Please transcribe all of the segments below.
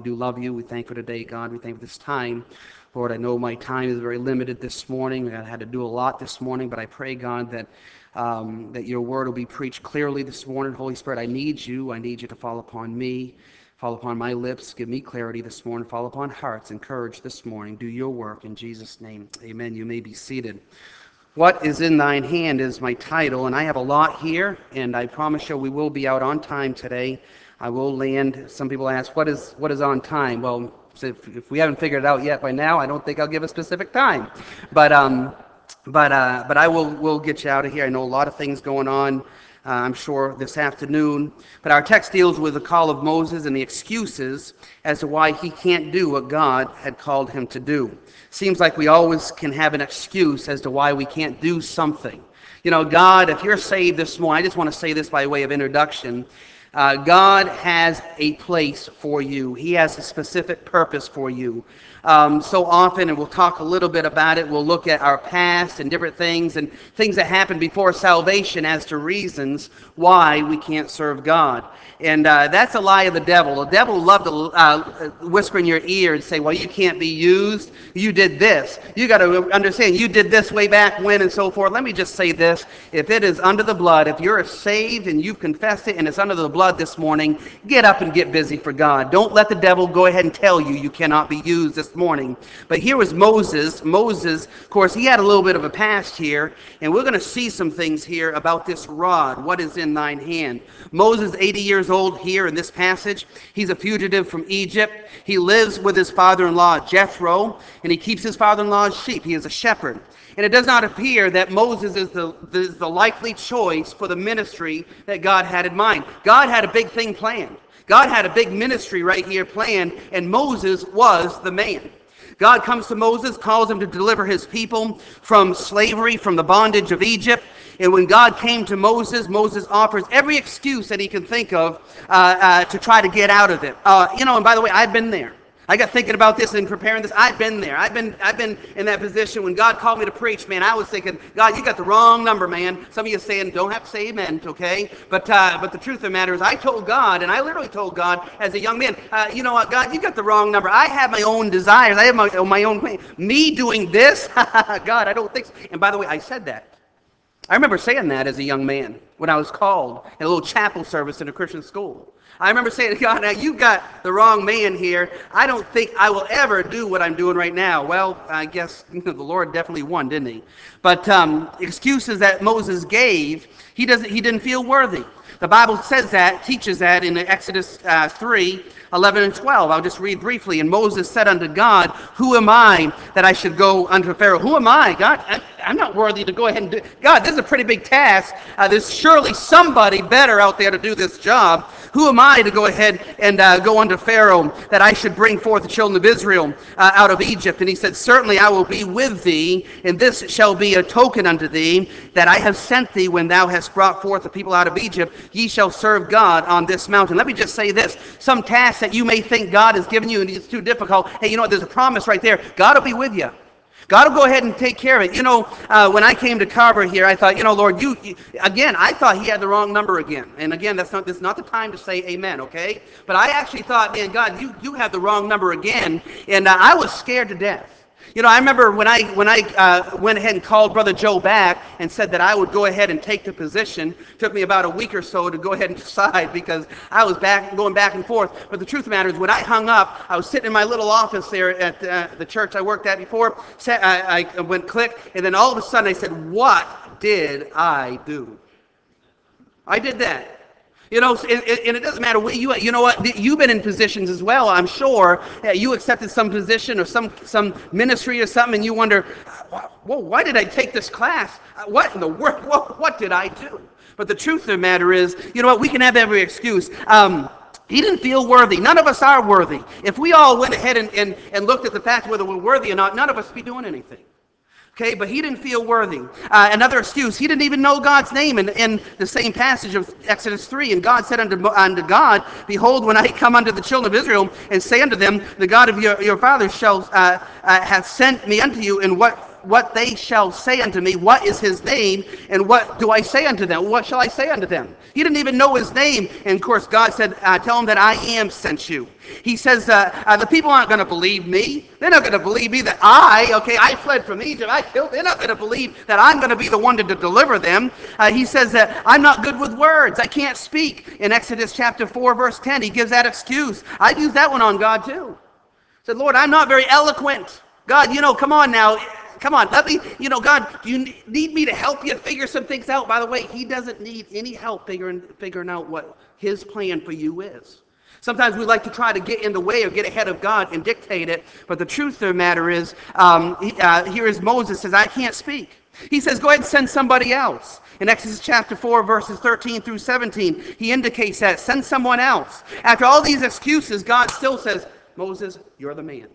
do love you. We thank for today, God. We thank for this time. Lord, I know my time is very limited this morning. I had to do a lot this morning, but I pray, God, that your word will be preached clearly this morning. Holy Spirit, I need you. I need you to fall upon me, fall upon my lips. Give me clarity this morning. Fall upon hearts and courage this morning. Do your work in Jesus' name. Amen. You may be seated. What is in thine hand is my title, and I have a lot here, and I promise you we will be out on time today. I will land. Some people ask, what is on time? Well, if we haven't figured it out yet by now, I don't think I'll give a specific time. But I will get you out of here. I know a lot of things going on, I'm sure, this afternoon. But our text deals with the call of Moses and the excuses as to why he can't do what God had called him to do. Seems like we always can have an excuse as to why we can't do something. You know, God, if you're saved this morning, I just want to say this by way of introduction. God has a place for you. He has a specific purpose for you. So often, and we'll talk a little bit about it, we'll look at our past and different things and things that happened before salvation as to reasons why we can't serve God. And that's a lie of the devil. The devil will love to whisper in your ear and say, well, you can't be used. You did this. You got to understand, you did this way back when and so forth. Let me just say this. If it is under the blood, if you're saved and you've confessed it and it's under the blood this morning, get up and get busy for God. Don't let the devil go ahead and tell you cannot be used this morning. But here was Moses. Moses, of course, he had a little bit of a past here, and we're going to see some things here about this rod. What is in thine hand? Moses, 80 years old here in this passage. He's a fugitive from Egypt. He lives with his father-in-law, Jethro, and he keeps his father-in-law's sheep. He is a shepherd. And it does not appear that Moses is the likely choice for the ministry that God had in mind. God had a big thing planned. God had a big ministry right here planned, and Moses was the man. God comes to Moses, calls him to deliver his people from slavery, from the bondage of Egypt. And when God came to Moses, Moses offers every excuse that he can think of to try to get out of it. And by the way, I've been there. I got thinking about this and preparing this. I've been there. I've been in that position when God called me to preach, man. I was thinking, God, you got the wrong number, man. Some of you saying, don't have to say amen, okay? But the truth of the matter is, I told God, and I literally told God as a young man, you know what, God, you got the wrong number. I have my own desires. I have my own plan. Me doing this, God, I don't think so. And by the way, I said that. I remember saying that as a young man when I was called in a little chapel service in a Christian school. I remember saying to God, now you got the wrong man here. I don't think I will ever do what I'm doing right now. Well, I guess the Lord definitely won, didn't he? But excuses that Moses gave, he didn't feel worthy. The Bible says that, teaches that in Exodus 3, 11 and 12. I'll just read briefly. And Moses said unto God, who am I that I should go unto Pharaoh? Who am I? God, I'm not worthy to go ahead and do it. God, this is a pretty big task. There's surely somebody better out there to do this job. Who am I to go ahead and go unto Pharaoh that I should bring forth the children of Israel out of Egypt? And he said, certainly I will be with thee, and this shall be a token unto thee that I have sent thee when thou hast brought forth the people out of Egypt. Ye shall serve God on this mountain. Let me just say this. Some tasks that you may think God has given you and it's too difficult, hey, you know what, there's a promise right there. God will be with you. God will go ahead and take care of it. When I came to Carver here, I thought, Lord, again, I thought he had the wrong number again. And again, this is not the time to say amen, okay? But I actually thought, man, God, you have the wrong number again. And I was scared to death. I remember when I went ahead and called Brother Joe back and said that I would go ahead and take the position. It took me about a week or so to go ahead and decide because I was going back and forth. But the truth of the matter is, when I hung up, I was sitting in my little office there at the church I worked at before. I went click, and then all of a sudden I said, what did I do? I did that. And it doesn't matter what you know what, you've been in positions as well, I'm sure. You accepted some position or some ministry or something, and you wonder, well, why did I take this class? What in the world, what did I do? But the truth of the matter is, you know what, we can have every excuse. He didn't feel worthy. None of us are worthy. If we all went ahead and looked at the fact whether we're worthy or not, none of us would be doing anything. Okay, but he didn't feel worthy. Another excuse, he didn't even know God's name in the same passage of Exodus 3. And God said unto God, behold, when I come unto the children of Israel and say unto them, the God of your fathers hath sent me unto you, and what what they shall say unto me. What is his name, and what do I say unto them? What shall I say unto them? He didn't even know his name. And of course, God said, tell him that I am sent you. He says, the people aren't going to believe me. They're not going to believe me that I fled from Egypt. I killed. They're not going to believe that I'm going to be the one to deliver them. He says that I'm not good with words. I can't speak. In Exodus chapter 4, verse 10, he gives that excuse. I'd use that one on God too. Said, Lord, I'm not very eloquent. God, come on now. Come on, let me, God, do you need me to help you figure some things out? By the way, he doesn't need any help figuring out what his plan for you is. Sometimes we like to try to get in the way or get ahead of God and dictate it, but the truth of the matter is, here is Moses says, I can't speak. He says, go ahead and send somebody else. In Exodus chapter 4, verses 13 through 17, he indicates that, send someone else. After all these excuses, God still says, Moses, you're the man.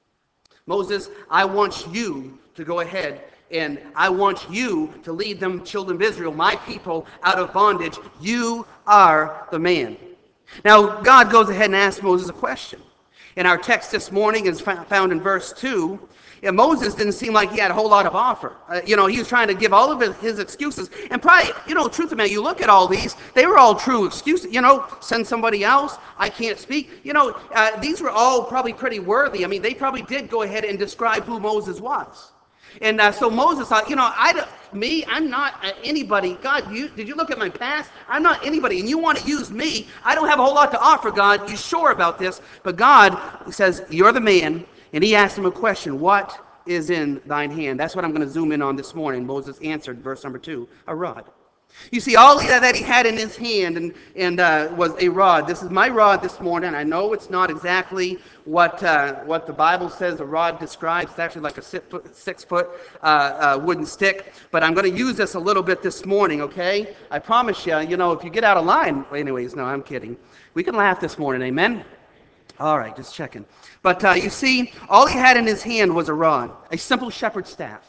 Moses, I want you to go ahead and I want you to lead them, children of Israel, my people, out of bondage. You are the man. Now, God goes ahead and asks Moses a question. In our text this morning is found in verse 2. And Moses didn't seem like he had a whole lot of offer. He was trying to give all of his excuses. And probably, truth of the matter, you look at all these, they were all true excuses. Send somebody else, I can't speak. These were all probably pretty worthy. I mean, they probably did go ahead and describe who Moses was. And so Moses thought, I'm not anybody. God, did you look at my past? I'm not anybody, and you want to use me. I don't have a whole lot to offer, God. You sure about this? But God says, you're the man, and he asked him a question, what is in thine hand? That's what I'm going to zoom in on this morning. Moses answered, verse number 2, a rod. You see, all that he had in his hand and was a rod. This is my rod this morning. I know it's not exactly what the Bible says a rod describes. It's actually like a 6-foot wooden stick. But I'm going to use this a little bit this morning, okay? I promise you, if you get out of line. Anyways, no, I'm kidding. We can laugh this morning, amen? All right, just checking. But you see, all he had in his hand was a rod, a simple shepherd's staff.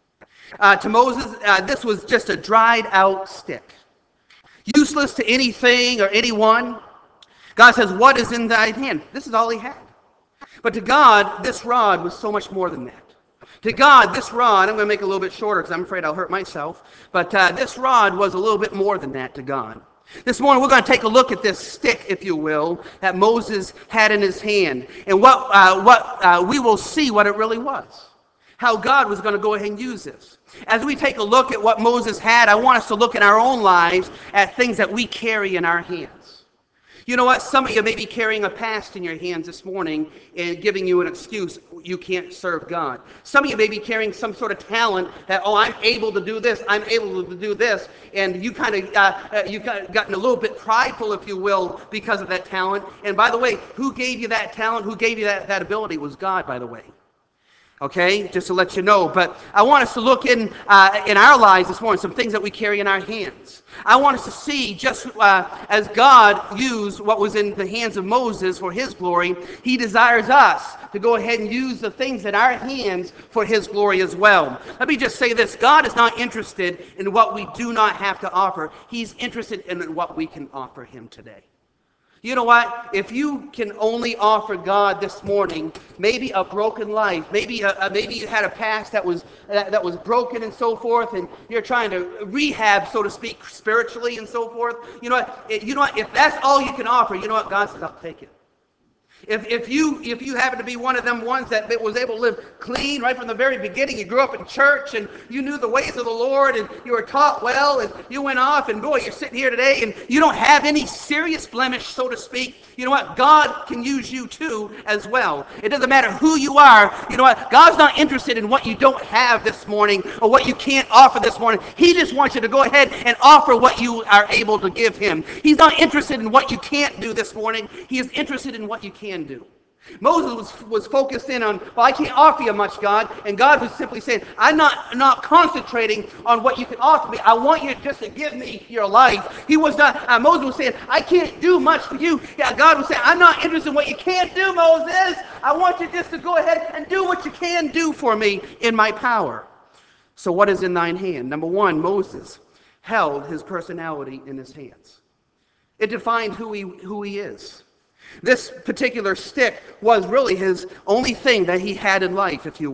To Moses, this was just a dried out stick. Useless to anything or anyone. God says, what is in thy hand? This is all he had. But to God, this rod was so much more than that. To God, this rod, I'm going to make it a little bit shorter because I'm afraid I'll hurt myself. But this rod was a little bit more than that to God. This morning we're going to take a look at this stick, if you will, that Moses had in his hand. And what we will see what it really was. How God was going to go ahead and use this. As we take a look at what Moses had, I want us to look in our own lives at things that we carry in our hands. You know what? Some of you may be carrying a past in your hands this morning and giving you an excuse you can't serve God. Some of you may be carrying some sort of talent that, I'm able to do this, I'm able to do this, and you've kind of gotten a little bit prideful, if you will, because of that talent. And by the way, who gave you that talent, who gave you that ability was God, by the way. Okay, just to let you know. But I want us to look in our lives this morning, some things that we carry in our hands. I want us to see just as God used what was in the hands of Moses for his glory, he desires us to go ahead and use the things in our hands for his glory as well. Let me just say this. God is not interested in what we do not have to offer. He's interested in what we can offer him today. You know what? If you can only offer God this morning, maybe a broken life, maybe you had a past that was broken and so forth, and you're trying to rehab, so to speak, spiritually and so forth. You know what? If that's all you can offer, you know what? God says, I'll take it. If you happen to be one of them ones that was able to live clean right from the very beginning, you grew up in church and you knew the ways of the Lord and you were taught well and you went off and boy, you're sitting here today and you don't have any serious blemish, so to speak. You know what? God can use you too as well. It doesn't matter who you are. You know what? God's not interested in what you don't have this morning or what you can't offer this morning. He just wants you to go ahead and offer what you are able to give him. He's not interested in what you can't do this morning. He is interested in what you can do. Moses was focused in on, I can't offer you much, God. And God was simply saying, I'm not concentrating on what you can offer me. I want you just to give me your life. Moses was saying, I can't do much for you. Yeah, God was saying, I'm not interested in what you can't do, Moses. I want you just to go ahead and do what you can do for me in my power. So what is in thine hand? Number one, Moses held his personality in his hands. It defined who he is. This particular stick was really his only thing that he had in life, if you will.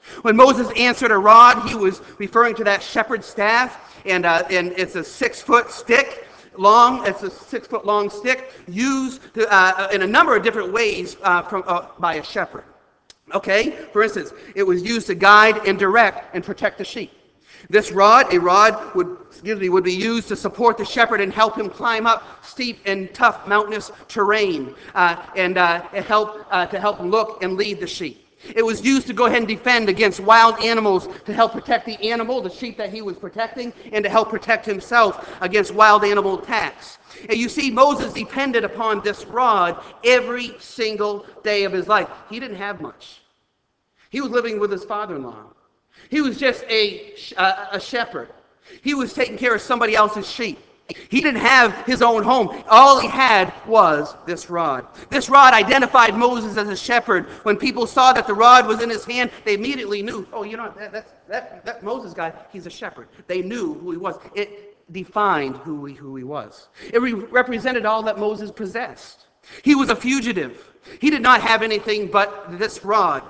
When Moses answered a rod, he was referring to that shepherd's staff, and it's a 6-foot stick long. It's a 6-foot long stick used in a number of different ways by a shepherd. Okay, for instance, it was used to guide and direct and protect the sheep. A rod would be used to support the shepherd and help him climb up steep and tough mountainous terrain, and help him look and lead the sheep. It was used to go ahead and defend against wild animals, to help protect the animal, the sheep that he was protecting, and to help protect himself against wild animal attacks. And you see, Moses depended upon this rod every single day of his life. He didn't have much. He was living with his father-in-law. He was just a shepherd. He was taking care of somebody else's sheep. He didn't have his own home. All he had was this rod. This rod identified Moses as a shepherd. When people saw that the rod was in his hand, they immediately knew, oh, you know, that Moses guy, he's a shepherd. They knew who he was. It defined who he was. It represented all that Moses possessed. He was a fugitive. He did not have anything but this rod.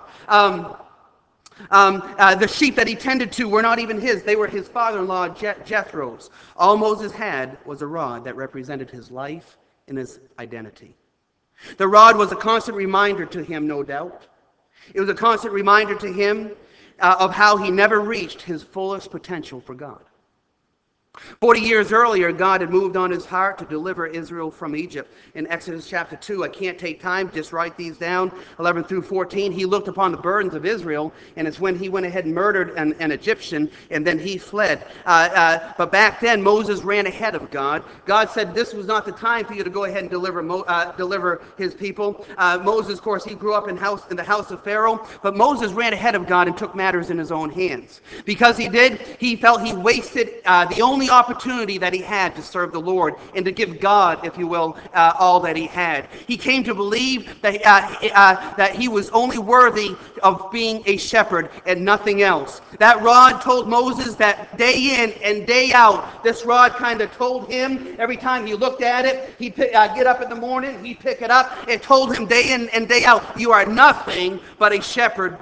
The sheep that he tended to were not even his. They were his father-in-law Jethro's. All Moses had was a rod that represented his life and his identity. The rod was a constant reminder to him, no doubt. It was a constant reminder to him of how he never reached his fullest potential for God. 40 years earlier, God had moved on his heart to deliver Israel from Egypt. In Exodus chapter 2, I can't take time, just write these down, 11 through 14, he looked upon the burdens of Israel, and it's when he went ahead and murdered an Egyptian, and then he fled. But back then, Moses ran ahead of God. God said this was not the time for you to go ahead and deliver his people. Moses, of course, he grew up in the house of Pharaoh, but Moses ran ahead of God and took matters in his own hands. Because he did, he felt he wasted the only opportunity that he had to serve the Lord and to give God, if you will, all that he had. He came to believe that he was only worthy of being a shepherd and nothing else. That rod told Moses that day in and day out, this rod kind of told him every time he looked at it, he'd get up in the morning, he'd pick it up, it told him day in and day out, you are nothing but a shepherd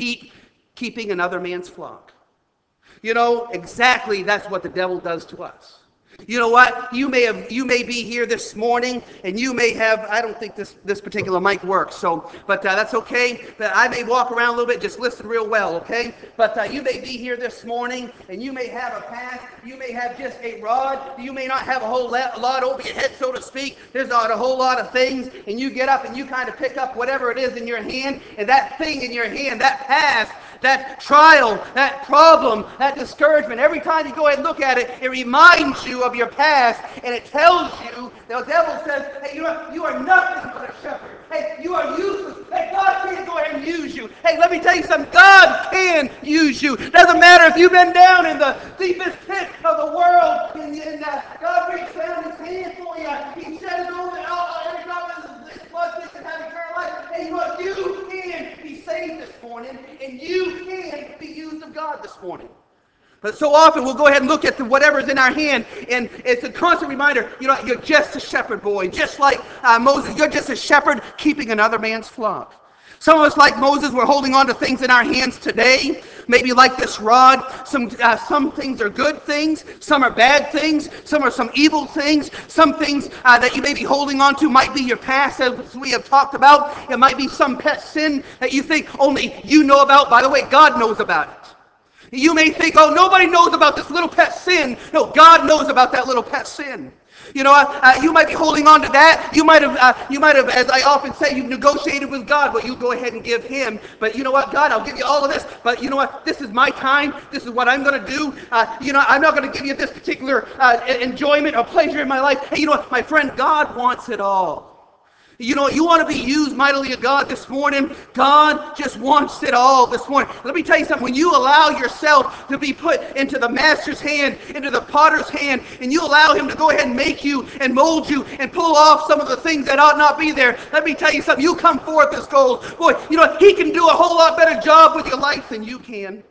keeping another man's flock. You know, exactly that's what the devil does to us. You know what? You may be here this morning, and you may have, I don't think this particular mic works, but that's okay. But I may walk around a little bit, just listen real well, okay? But you may be here this morning, and you may have a path, you may have just a rod, you may not have a whole lot over your head, so to speak. There's not a whole lot of things, and you get up and you kind of pick up whatever it is in your hand, and that thing in your hand, that path, that trial, that problem, that discouragement, every time you go ahead and look at it, it reminds you of your past, and it tells you, the devil says, hey, you are nothing but a shepherd. Hey, you are useless. Hey, God can't go ahead and use you. Hey, let me tell you something. God can use you. Doesn't matter if you've been down in the deepest pit of the world, and God reached down his hand for you. He shed it over every drop of his blood to have eternal life. Hey, look, you can be saved this morning, and you can be used of God this morning. But so often we'll go ahead and look at whatever's in our hand, and it's a constant reminder, you know, you're just a shepherd boy. Just like Moses, you're just a shepherd keeping another man's flock. Some of us, like Moses, we're holding on to things in our hands today, maybe like this rod. Some things are good things, some are bad things, some are some evil things. Some things that you may be holding on to might be your past, as we have talked about. It might be some pet sin that you think only you know about. By the way, God knows about it. You may think, oh, nobody knows about this little pet sin. No, God knows about that little pet sin. You know, you might be holding on to that. You might have, as I often say, you've negotiated with God, but you go ahead and give him. But you know what, God, I'll give you all of this. But you know what, this is my time. This is what I'm going to do. I'm not going to give you this particular enjoyment or pleasure in my life. Hey, you know what, my friend, God wants it all. You know, you want to be used mightily of God this morning. God just wants it all this morning. Let me tell you something. When you allow yourself to be put into the master's hand, into the potter's hand, and you allow him to go ahead and make you and mold you and pull off some of the things that ought not be there, let me tell you something. You come forth as gold. Boy, you know, he can do a whole lot better job with your life than you can.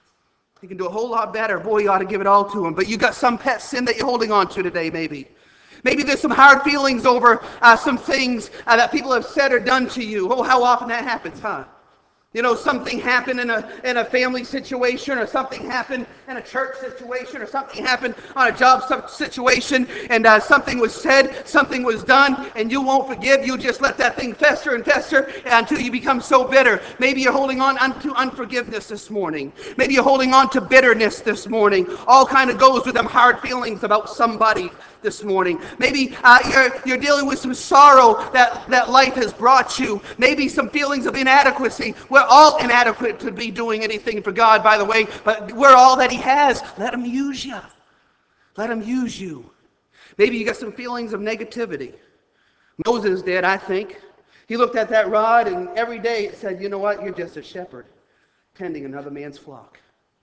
He can do a whole lot better. Boy, you ought to give it all to him. But you got some pet sin that you're holding on to today, maybe. Maybe there's some hard feelings over some things that people have said or done to you. Oh, how often that happens, huh? You know, something happened in a family situation, or something happened in a church situation, or something happened on a job situation, and something was said, something was done, and you won't forgive. You just let that thing fester and fester until you become so bitter. Maybe you're holding on to unforgiveness this morning. Maybe you're holding on to bitterness this morning. All kind of goes with them hard feelings about somebody this morning. Maybe you're dealing with some sorrow that life has brought you. Maybe some feelings of inadequacy. We're all inadequate to be doing anything for God, by the way, but we're all that He has. Let Him use you. Let Him use you. Maybe you got some feelings of negativity. Moses did, I think. He looked at that rod, and every day it said, you know what? You're just a shepherd tending another man's flock.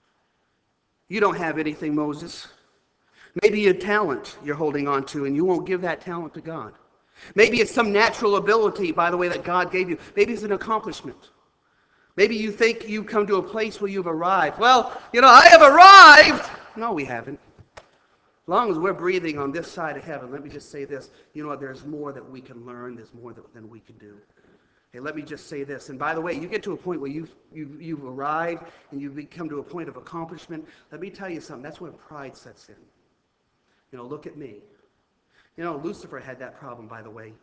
You don't have anything, Moses. Maybe a talent you're holding on to, and you won't give that talent to God. Maybe it's some natural ability, by the way, that God gave you. Maybe it's an accomplishment. Maybe you think you've come to a place where you've arrived. Well, I have arrived. No, we haven't. As long as we're breathing on this side of heaven, let me just say this. There's more that we can learn. There's more than we can do. Hey, let me just say this. And by the way, you get to a point where you've arrived and you've come to a point of accomplishment. Let me tell you something. That's when pride sets in. Look at me. Lucifer had that problem, by the way.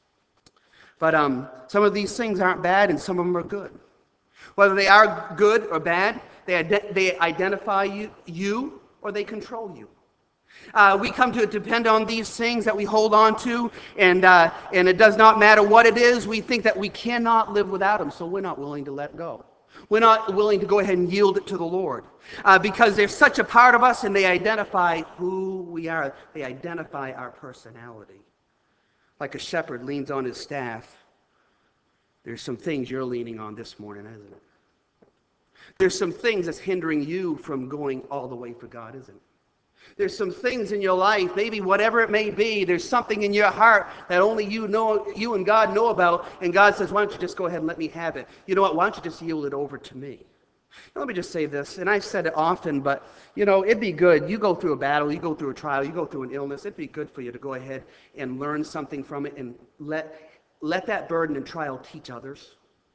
But some of these things aren't bad, and some of them are good. Whether they are good or bad, they identify you or they control you. We come to depend on these things that we hold on to, and it does not matter what it is. We think that we cannot live without them, so we're not willing to let go. We're not willing to go ahead and yield it to the Lord because they're such a part of us, and they identify who we are. They identify our personality. Like a shepherd leans on his staff, there's some things you're leaning on this morning, isn't it? There's some things that's hindering you from going all the way for God, isn't it? There's some things in your life, maybe whatever it may be, there's something in your heart that only you and God know about, and God says, why don't you just go ahead and let me have it? You know what? Why don't you just yield it over to me? Now, let me just say this, and I've said it often, but, it'd be good. You go through a battle, you go through a trial, you go through an illness, it'd be good for you to go ahead and learn something from it and let that burden and trial teach others.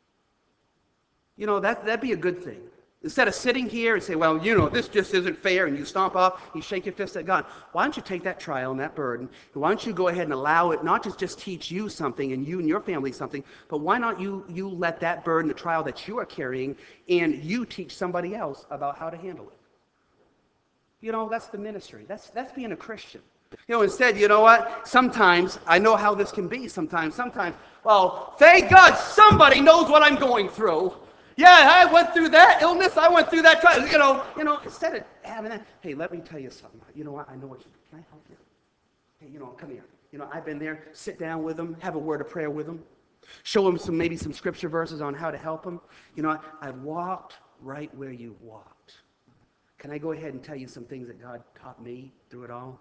That'd be a good thing. Instead of sitting here and say, well, this just isn't fair, and you stomp off, you shake your fist at God. Why don't you take that trial and that burden, and why don't you go ahead and allow it not just teach you something and you and your family something, but why not you let that burden, the trial that you are carrying, and you teach somebody else about how to handle it. That's the ministry. That's being a Christian. Instead, you know what? Sometimes, I know how this can be sometimes, well, thank God somebody knows what I'm going through. Yeah, I went through that illness. I went through that trial. Instead of having that, hey, let me tell you something. You know what? I know what you can. I help you? Hey, come here. I've been there. Sit down with them. Have a word of prayer with them. Show them maybe some scripture verses on how to help them. I've walked right where you walked. Can I go ahead and tell you some things that God taught me through it all?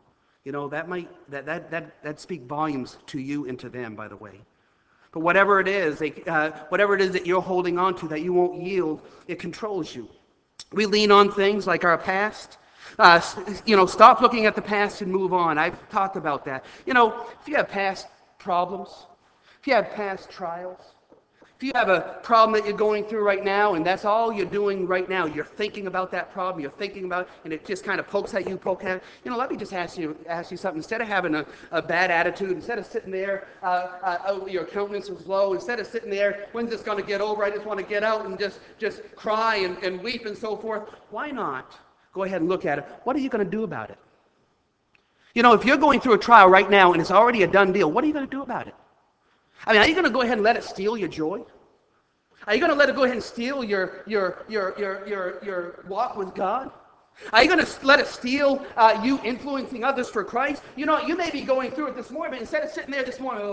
That speak volumes to you and to them, by the way. But whatever it is that you're holding on to, that you won't yield, it controls you. We lean on things like our past. Stop looking at the past and move on. I've talked about that. If you have past problems, if you have past trials, if you have a problem that you're going through right now, and that's all you're doing right now, you're thinking about that problem, you're thinking about, and it just kind of pokes at you, let me just ask you something. Instead of having a bad attitude, instead of sitting there, your countenance is low, instead of sitting there, when's this going to get over? I just want to get out and just cry and weep and so forth. Why not go ahead and look at it? What are you going to do about it? If you're going through a trial right now and it's already a done deal, what are you going to do about it? Are you going to go ahead and let it steal your joy? Are you going to let it go ahead and steal your walk with God? Are you going to let it steal you influencing others for Christ? You may be going through it this morning, but instead of sitting there this morning,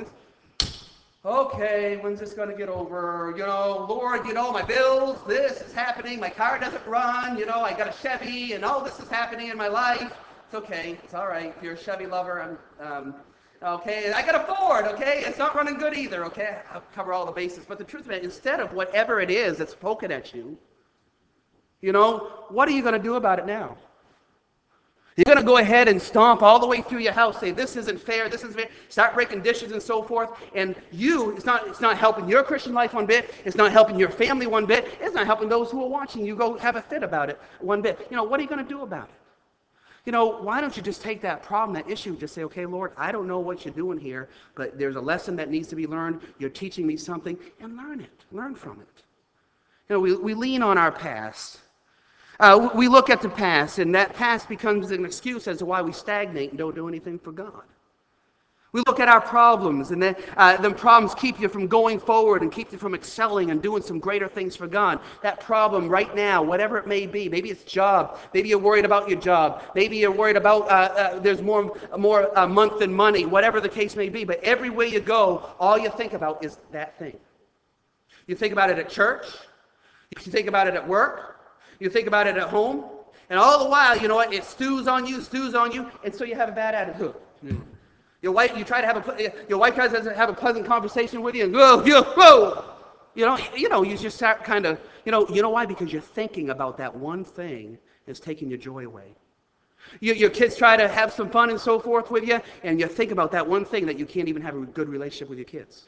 okay, when's this going to get over? Lord, my bills, this is happening, my car doesn't run, I got a Chevy, and all this is happening in my life. It's okay, it's all right. If you're a Chevy lover, okay, I got a Ford, okay? It's not running good either, okay? I'll cover all the bases. But the truth of it, instead of whatever it is that's poking at you, what are you going to do about it now? You're going to go ahead and stomp all the way through your house, say, this isn't fair, this isn't fair, start breaking dishes and so forth. And it's not helping your Christian life one bit. It's not helping your family one bit. It's not helping those who are watching you go have a fit about it one bit. What are you going to do about it? Why don't you just take that problem, that issue, just say, okay, Lord, I don't know what you're doing here, but there's a lesson that needs to be learned. You're teaching me something, and learn it. Learn from it. We lean on our past. We look at the past, and that past becomes an excuse as to why we stagnate and don't do anything for God. We look at our problems, and the problems keep you from going forward and keep you from excelling and doing some greater things for God. That problem right now, whatever it may be, maybe it's job, maybe you're worried about your job, maybe you're worried about there's more month than money, whatever the case may be, but everywhere you go, all you think about is that thing. You think about it at church, you think about it at work, you think about it at home, and all the while, it stews on you, and so you have a bad attitude. Your wife, your wife tries to have a pleasant conversation with you, and whoa, you just start kind of, why? Because you're thinking about that one thing that's taking your joy away. Your kids try to have some fun and so forth with you, and you think about that one thing that you can't even have a good relationship with your kids.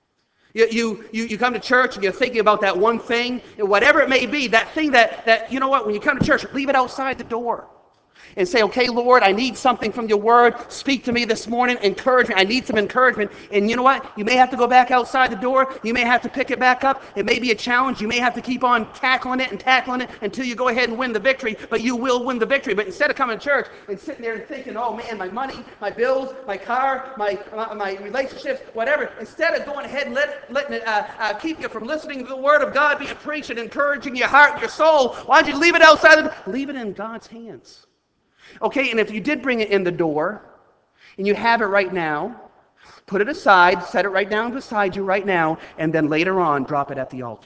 You come to church and you're thinking about that one thing, and whatever it may be, that thing that when you come to church, leave it outside the door. And say, okay, Lord, I need something from your word. Speak to me this morning. Encourage me. I need some encouragement. And you know what? You may have to go back outside the door. You may have to pick it back up. It may be a challenge. You may have to keep on tackling it until you go ahead and win the victory. But you will win the victory. But instead of coming to church and sitting there and thinking, oh man, my money, my bills, my car, my relationships, whatever, instead of going ahead and letting it keep you from listening to the word of God being preached and encouraging your heart and your soul, why don't you leave it outside the door? Leave it in God's hands. Okay, and if you did bring it in the door, and you have it right now, put it aside, set it right down beside you right now, and then later on, drop it at the altar.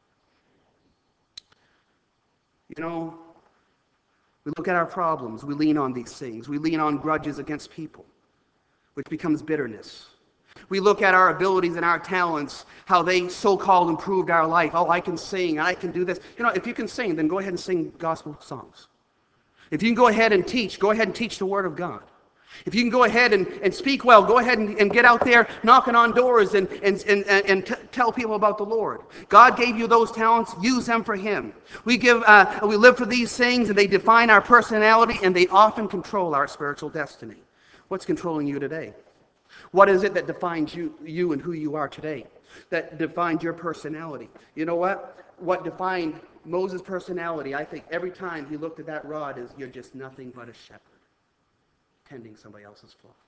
We look at our problems, we lean on these things, we lean on grudges against people, which becomes bitterness. We look at our abilities and our talents, how they so-called improved our life. Oh, I can sing, I can do this. If you can sing, then go ahead and sing gospel songs. If you can go ahead and teach the Word of God. If you can go ahead and speak well, go ahead and get out there knocking on doors and tell people about the Lord. God gave you those talents, use them for Him. We live for these things, and they define our personality, and they often control our spiritual destiny. What's controlling you today? What is it that defines you and who you are today? That defines your personality? You know what? What defined Moses' personality, I think, every time he looked at that rod, is you're just nothing but a shepherd tending somebody else's flock.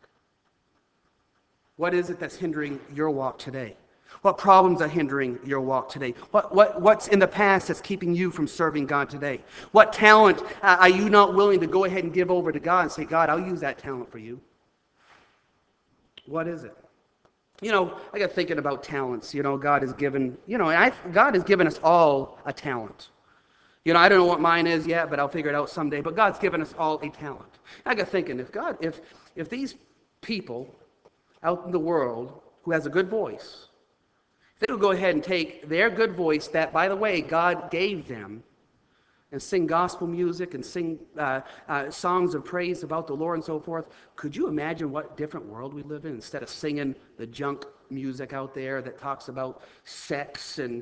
What is it that's hindering your walk today? What problems are hindering your walk today? What's in the past that's keeping you from serving God today? What talent are you not willing to go ahead and give over to God and say, God, I'll use that talent for you? What is it? I got thinking about talents. God has given us all a talent. I don't know what mine is yet, but I'll figure it out someday. But God's given us all a talent. I got thinking, if these people out in the world who has a good voice, if they would go ahead and take their good voice that, by the way, God gave them, and sing gospel music and sing songs of praise about the Lord and so forth, could you imagine what different world we live in instead of singing the junk music out there that talks about sex and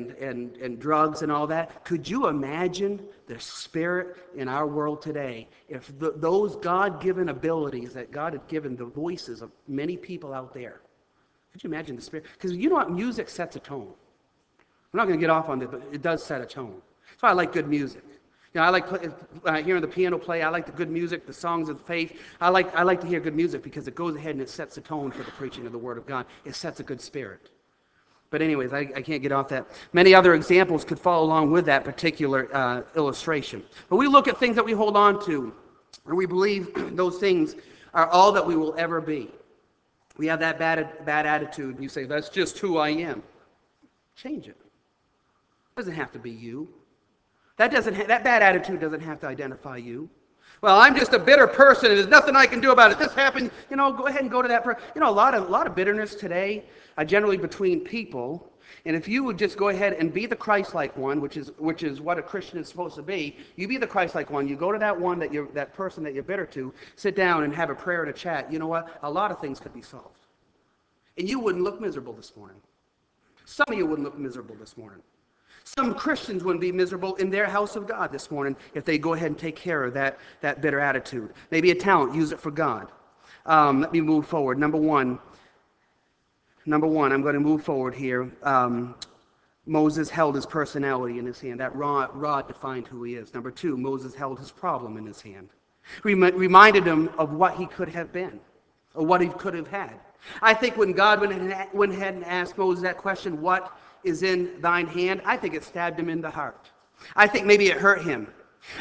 drugs and all that? Could you imagine the spirit in our world today if those God-given abilities that God had given the voices of many people out there, could you imagine the spirit? Because you know what? Music sets a tone. I'm not going to get off on this, but it does set a tone. That's why I like good music. I like hearing the piano play. I like the good music, the songs of faith. I like to hear good music because it goes ahead and it sets the tone for the preaching of the Word of God. It sets a good spirit. But anyways, I can't get off that. Many other examples could follow along with that particular illustration. But we look at things that we hold on to, and we believe those things are all that we will ever be. We have that bad attitude, and you say, that's just who I am. Change it. It doesn't have to be you. That bad attitude doesn't have to identify you. Well, I'm just a bitter person, and there's nothing I can do about it. This happened, go ahead and go to that person. A lot of bitterness today, generally between people, And if you would just go ahead and be the Christ-like one, which is what a Christian is supposed to be, you be the Christ-like one. You go to that one that person that you're bitter to, sit down and have a prayer and a chat. You know what? A lot of things could be solved. And you wouldn't look miserable this morning. Some of you wouldn't look miserable this morning. Some Christians wouldn't be miserable in their house of God this morning if they go ahead and take care of that bitter attitude. Maybe a talent, use it for God. Let me move forward. Number one, I'm going to move forward here. Moses held his personality in his hand. That rod defined who he is. Number two, Moses held his problem in his hand. Reminded him of what he could have been, or what he could have had. I think when God went ahead and asked Moses that question, what is in thine hand? I think it stabbed him in the heart. I think maybe it hurt him.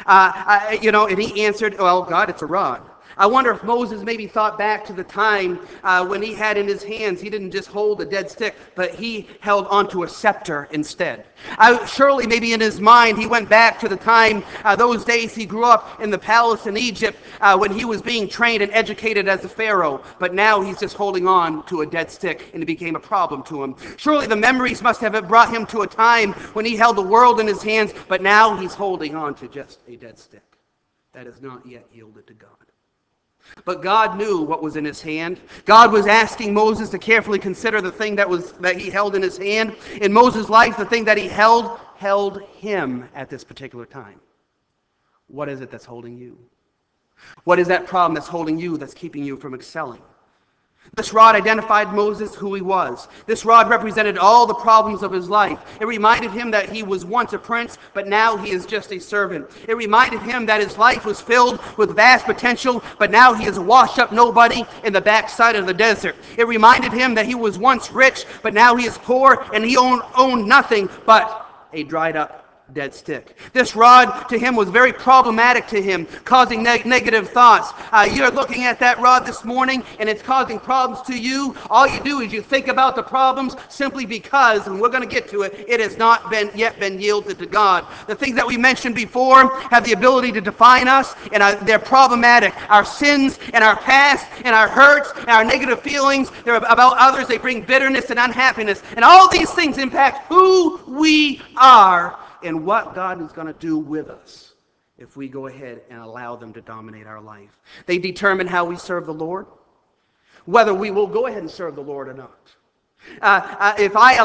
And he answered, well, God, it's a rod. I wonder if Moses maybe thought back to the time when he had in his hands, he didn't just hold a dead stick, but he held onto a scepter instead. Surely maybe in his mind, he went back to the time, those days he grew up in the palace in Egypt when he was being trained and educated as a pharaoh, but now he's just holding on to a dead stick and it became a problem to him. Surely the memories must have brought him to a time when he held the world in his hands, but now he's holding on to just a dead stick that is not yet yielded to God. But God knew what was in his hand. God was asking Moses to carefully consider the thing that he held in his hand. In Moses' life, the thing that he held him at this particular time. What is it that's holding you? What is that problem that's holding you, that's keeping you from excelling? This rod identified Moses who he was. This rod represented all the problems of his life. It reminded him that he was once a prince, but now he is just a servant. It reminded him that his life was filled with vast potential, but now he is a washed-up nobody in the backside of the desert. It reminded him that he was once rich, but now he is poor, and he owned nothing but a dried-up dead stick. This rod to him was very problematic to him, causing negative thoughts. You're looking at that rod this morning and it's causing problems to you. All you do is you think about the problems simply because, and we're going to get to it, it has not yet been yielded to God. The things that we mentioned before have the ability to define us, and they're problematic. Our sins and our past and our hurts and our negative feelings, they're about others. They bring bitterness and unhappiness, and all these things impact who we are and what God is going to do with us if we go ahead and allow them to dominate our life. They determine how we serve the Lord, whether we will go ahead and serve the Lord or not. If I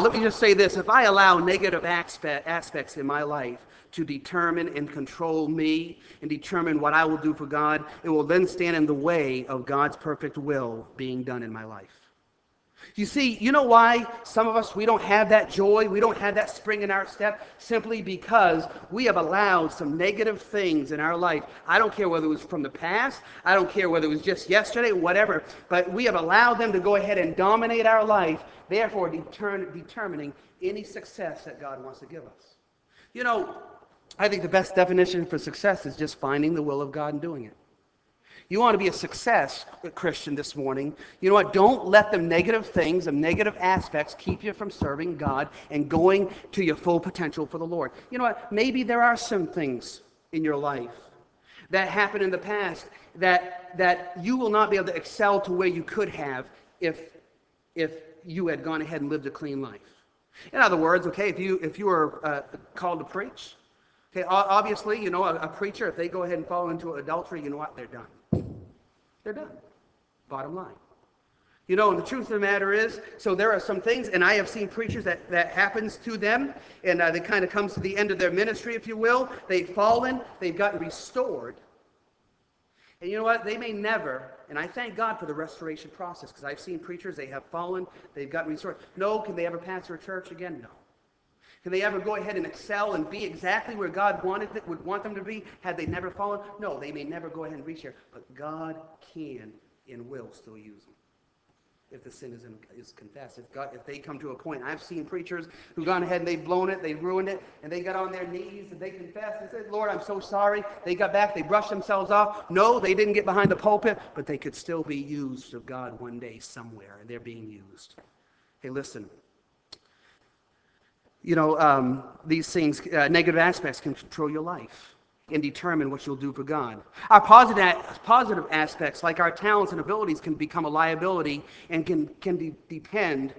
allow negative aspects in my life to determine and control me and determine what I will do for God, it will then stand in the way of God's perfect will being done in my life. You see, you know why some of us, we don't have that joy, we don't have that spring in our step, simply because we have allowed some negative things in our life. I don't care whether it was from the past, I don't care whether it was just yesterday, whatever, but we have allowed them to go ahead and dominate our life, therefore determining any success that God wants to give us. You know, I think the best definition for success is just finding the will of God and doing it. You want to be a success Christian this morning. You know what? Don't let the negative things, the negative aspects keep you from serving God and going to your full potential for the Lord. You know what? Maybe there are some things in your life that happened in the past that you will not be able to excel to where you could have if you had gone ahead and lived a clean life. In other words, okay, if you were called to preach, okay, obviously, you know, a preacher, if they go ahead and fall into adultery, you know what? They're done. They're done. Bottom line. You know, and the truth of the matter is, so there are some things, and I have seen preachers that happens to them, and they kind of comes to the end of their ministry, if you will. They've fallen, they've gotten restored. And you know what? They may never, and I thank God for the restoration process, because I've seen preachers, they have fallen, they've gotten restored. No, can they ever pastor a church again? No. Can they ever go ahead and excel and be exactly where God would want them to be had they never fallen? No, they may never go ahead and reach there. But God can and will still use them if the sin is confessed. If they come to a point, I've seen preachers who've gone ahead and they've blown it, they've ruined it, and they got on their knees and they confessed and said, Lord, I'm so sorry. They got back, they brushed themselves off. No, they didn't get behind the pulpit, but they could still be used of God one day somewhere, and they're being used. Hey, listen. You know, these things, negative aspects can control your life. and determine what you'll do for God. Our positive aspects, like our talents and abilities, can become a liability and can depend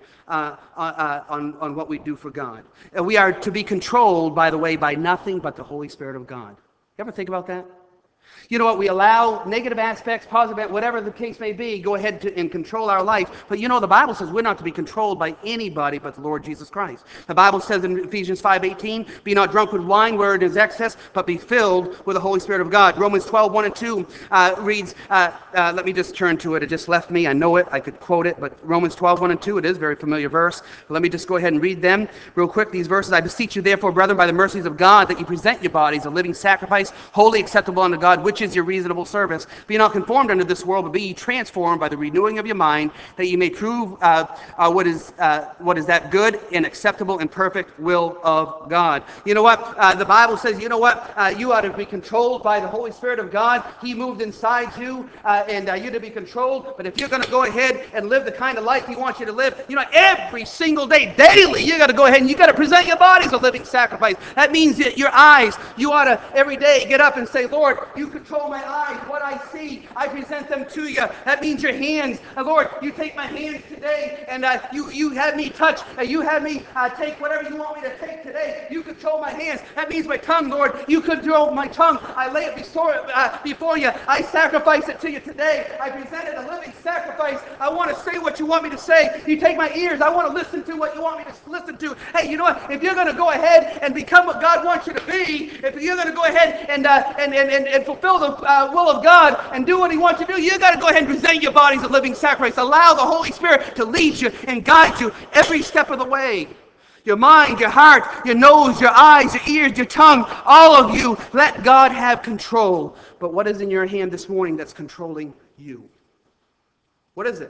on what we do for God. And we are to be controlled, by the way, by nothing but the Holy Spirit of God. You ever think about that? You know what? We allow negative aspects, positive, whatever the case may be, go ahead and control our life. But you know, the Bible says we're not to be controlled by anybody but the Lord Jesus Christ. The Bible says in Ephesians 5:18, be not drunk with wine where it is excess, but be filled with the Holy Spirit of God. Romans 12:1 and 2 reads, let me just turn to it. It just left me. I know it. I could quote it. But Romans 12:1 and 2, it is a very familiar verse. But let me just go ahead and read them real quick. These verses, I beseech you therefore, brethren, by the mercies of God, that you present your bodies a living sacrifice, wholly acceptable unto God, which is your reasonable service. Be not conformed unto this world, but be ye transformed by the renewing of your mind, that ye may prove what is that good and acceptable and perfect will of God. You know what? The Bible says, you know what? You ought to be controlled by the Holy Spirit of God. He moved inside you, and you to be controlled. But if you're going to go ahead and live the kind of life He wants you to live, you know, every single day, daily, you got to go ahead and you got to present your bodies a living sacrifice. That means that your eyes, you ought to every day get up and say, Lord, you control my eyes. What I see, I present them to you. That means your hands. Lord, you take my hands today, and you have me touch. You have me take whatever you want me to take today. You control my hands. That means my tongue, Lord. You control my tongue. I lay it before you. I sacrifice it to you today. I present it a living sacrifice. I want to say what you want me to say. You take my ears. I want to listen to what you want me to listen to. Hey, you know what? If you're going to go ahead and become what God wants you to be, if you're going to go ahead and fulfill the will of God and do what He wants you to do, you got to go ahead and present your bodies a living sacrifice. Allow the Holy Spirit to lead you and guide you every step of the way. Your mind, your heart, your nose, your eyes, your ears, your tongue, all of you, let God have control. But what is in your hand this morning that's controlling you? What is it?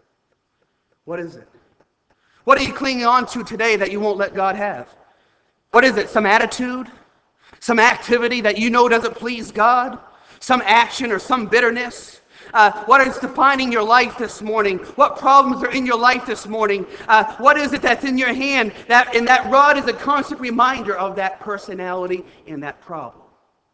What is it? What are you clinging on to today that you won't let God have? What is it? Some attitude? Some activity that you know doesn't please God? Some action or some bitterness? What is defining your life this morning? What problems are in your life this morning? What is it that's in your hand? And that rod is a constant reminder of that personality and that problem.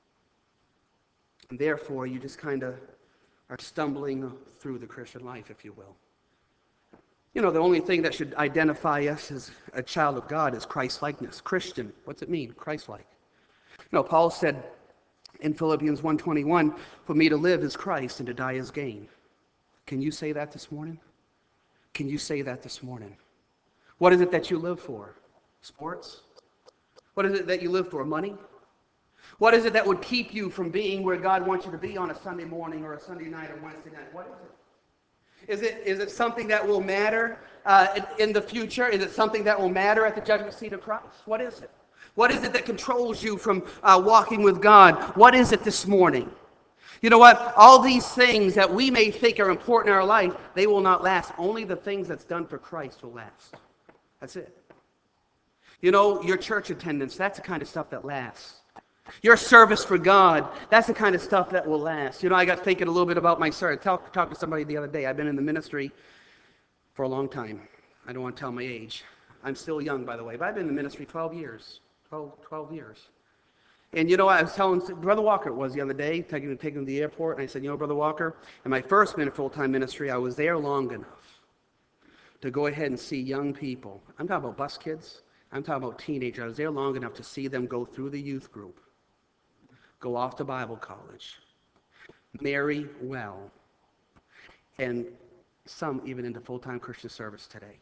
And therefore, you just kind of are stumbling through the Christian life, if you will. You know, the only thing that should identify us as a child of God is Christ-likeness. Christian, what's it mean? Christ-like. You know, Paul said in Philippians 1:21, for me to live is Christ and to die is gain. Can you say that this morning? Can you say that this morning? What is it that you live for? Sports? What is it that you live for? Money? What is it that would keep you from being where God wants you to be on a Sunday morning or a Sunday night or Wednesday night? What is it? Is it something that will matter in the future? Is it something that will matter at the judgment seat of Christ? What is it? What is it that controls you from walking with God? What is it this morning? You know what? All these things that we may think are important in our life, they will not last. Only the things that's done for Christ will last. That's it. You know, your church attendance, that's the kind of stuff that lasts. Your service for God, that's the kind of stuff that will last. You know, I got thinking a little bit about my service. Talked to somebody the other day. I've been in the ministry for a long time. I don't want to tell my age. I'm still young, by the way, but I've been in the ministry 12 years. 12 years. And you know, I was telling Brother Walker it was the other day, taking him to the airport, and I said, you know, Brother Walker, in my first full-time ministry, I was there long enough to go ahead and see young people. I'm talking about bus kids. I'm talking about teenagers. I was there long enough to see them go through the youth group, go off to Bible college, marry well, and some even into full-time Christian service today.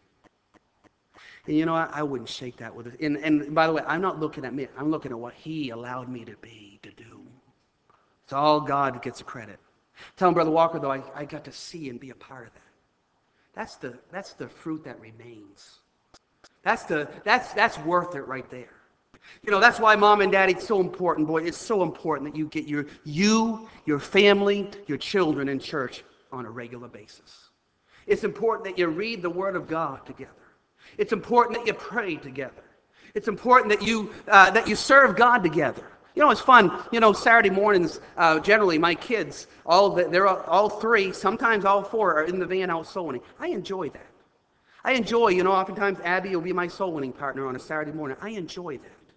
And you know, I wouldn't shake that with it. And by the way, I'm not looking at me. I'm looking at what He allowed me to be, to do. It's all God that gets the credit. Telling Brother Walker, though, I got to see and be a part of that. That's the fruit that remains. That's worth it right there. You know, that's why Mom and Daddy, it's so important, boy. It's so important that you get your family, your children in church on a regular basis. It's important that you read the Word of God together. It's important that you pray together. It's important that you serve God together. You know, it's fun. You know, Saturday mornings, generally, my kids, they're all three, sometimes all four, are in the van out soul winning. I enjoy that. I enjoy, you know, oftentimes Abby will be my soul winning partner on a Saturday morning. I enjoy that.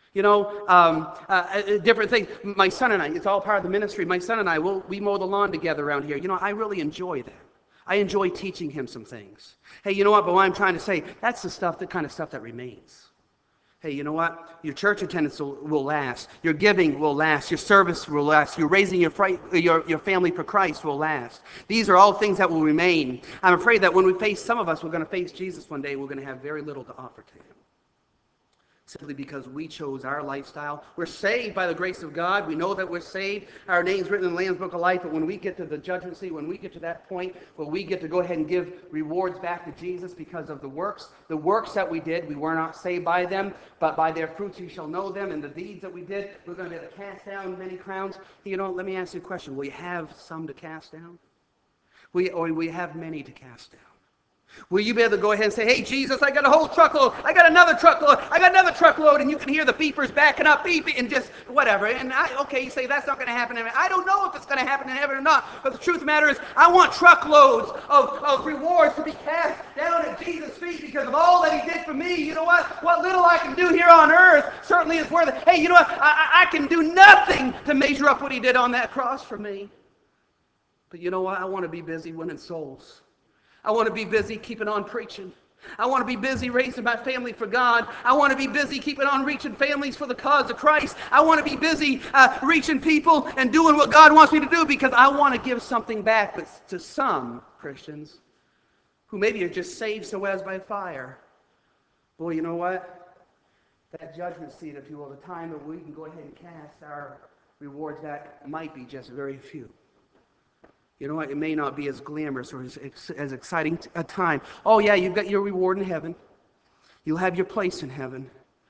Different things. My son and I, it's all part of the ministry. My son and I, we mow the lawn together around here. I really enjoy that. I enjoy teaching him some things. Hey, you know what? But what I'm trying to say, that's the kind of stuff that remains. Hey, you know what? Your church attendance will last. Your giving will last. Your service will last. Your raising your family for Christ will last. These are all things that will remain. I'm afraid that when we face, some of us, we're going to face Jesus one day, we're going to have very little to offer to him. Simply because we chose our lifestyle. We're saved by the grace of God. We know that we're saved. Our name's written in the Lamb's Book of Life. But when we get to the judgment seat, when we get to that point where we get to go ahead and give rewards back to Jesus because of the works that we did, we were not saved by them, but by their fruits you shall know them. And the deeds that we did, we're going to be able to cast down many crowns. Let me ask you a question. Will you have some to cast down? Or will you have many to cast down? Will you be able to go ahead and say, hey, Jesus, I got a whole truckload. I got another truckload. I got another truckload. And you can hear the beepers backing up, beeping, and just whatever. And you say that's not going to happen in heaven. I don't know if it's going to happen in heaven or not. But the truth of the matter is, I want truckloads of rewards to be cast down at Jesus' feet because of all that he did for me. You know what? What little I can do here on earth certainly is worth it. Hey, you know what? I can do nothing to measure up what he did on that cross for me. But you know what? I want to be busy winning souls. I want to be busy keeping on preaching. I want to be busy raising my family for God. I want to be busy keeping on reaching families for the cause of Christ. I want to be busy reaching people and doing what God wants me to do because I want to give something back to some Christians who maybe are just saved so as by fire. Boy, you know what? That judgment seat, if you will, the time that we can go ahead and cast our rewards back might be just very few. You know what? It may not be as glamorous or as exciting a time. Oh, yeah, you've got your reward in heaven. You'll have your place in heaven.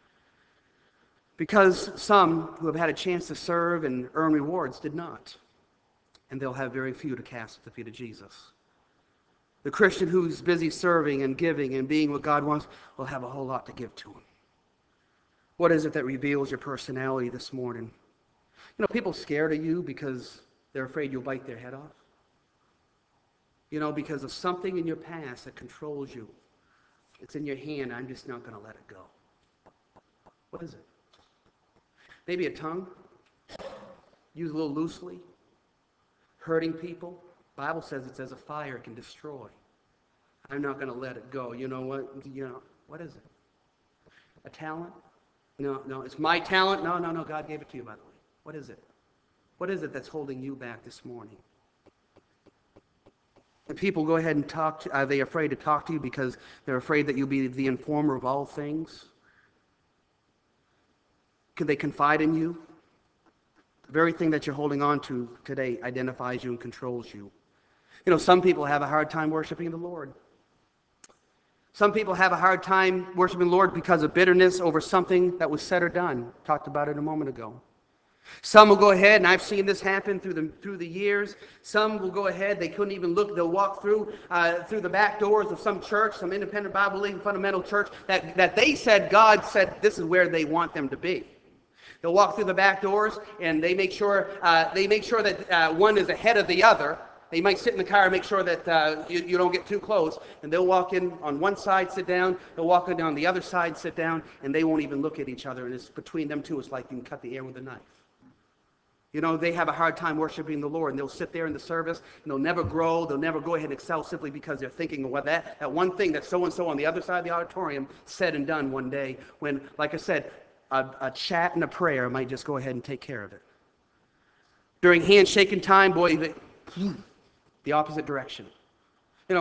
Because some who have had a chance to serve and earn rewards did not. And they'll have very few to cast at the feet of Jesus. The Christian who's busy serving and giving and being what God wants will have a whole lot to give to him. What is it that reveals your personality this morning? People scared of you because they're afraid you'll bite their head off. Because of something in your past that controls you. It's in your hand. I'm just not going to let it go. What is it? Maybe a tongue, used a little loosely, hurting people. The Bible says it's as a fire, it can destroy. I'm not going to let it go. You know what? What is it? A talent? No, it's my talent. No, God gave it to you, by the way. What is it? What is it that's holding you back this morning? And people go ahead and talk are they afraid to talk to you because they're afraid that you'll be the informer of all things? Could they confide in you? The very thing that you're holding on to today identifies you and controls you. Some people have a hard time worshiping the Lord. Some people have a hard time worshiping the Lord because of bitterness over something that was said or done. Talked about it a moment ago. Some will go ahead, and I've seen this happen through the years. Some will go ahead, they couldn't even look, they'll walk through the back doors of some church, some independent Bible-believing fundamental church that they said, God said this is where they want them to be. They'll walk through the back doors, and they make sure that one is ahead of the other. They might sit in the car and make sure that you don't get too close. And they'll walk in on one side, sit down. They'll walk in on the other side, sit down. And they won't even look at each other. And it's between them two. It's like you can cut the air with a knife. They have a hard time worshiping the Lord. And they'll sit there in the service. And they'll never grow. They'll never go ahead and excel simply because they're thinking of what that one thing that so-and-so on the other side of the auditorium said and done one day. When, like I said, a chat and a prayer might just go ahead and take care of it. During handshaking time, boy, the opposite direction. I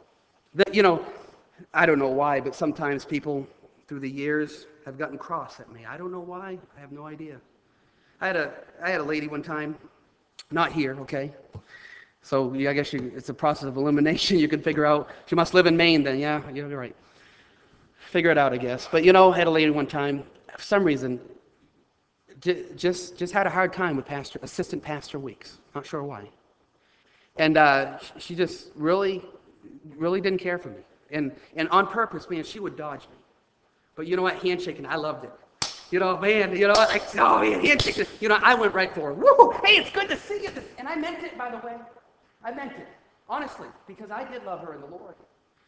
don't know why, but sometimes people through the years have gotten cross at me. I don't know why. I have no idea. I had a lady one time, not here, okay? So I guess it's a process of elimination. You can figure out, she must live in Maine then. Yeah, you're right. Figure it out, I guess. But I had a lady one time, for some reason, just had a hard time with Assistant Pastor Weeks. Not sure why. And she just really didn't care for me. And on purpose, man, she would dodge me. But you know what? Handshaking, I loved it. Handshaking. I went right for her. Woo! Hey, it's good to see you. And I meant it, by the way. I meant it. Honestly, because I did love her in the Lord.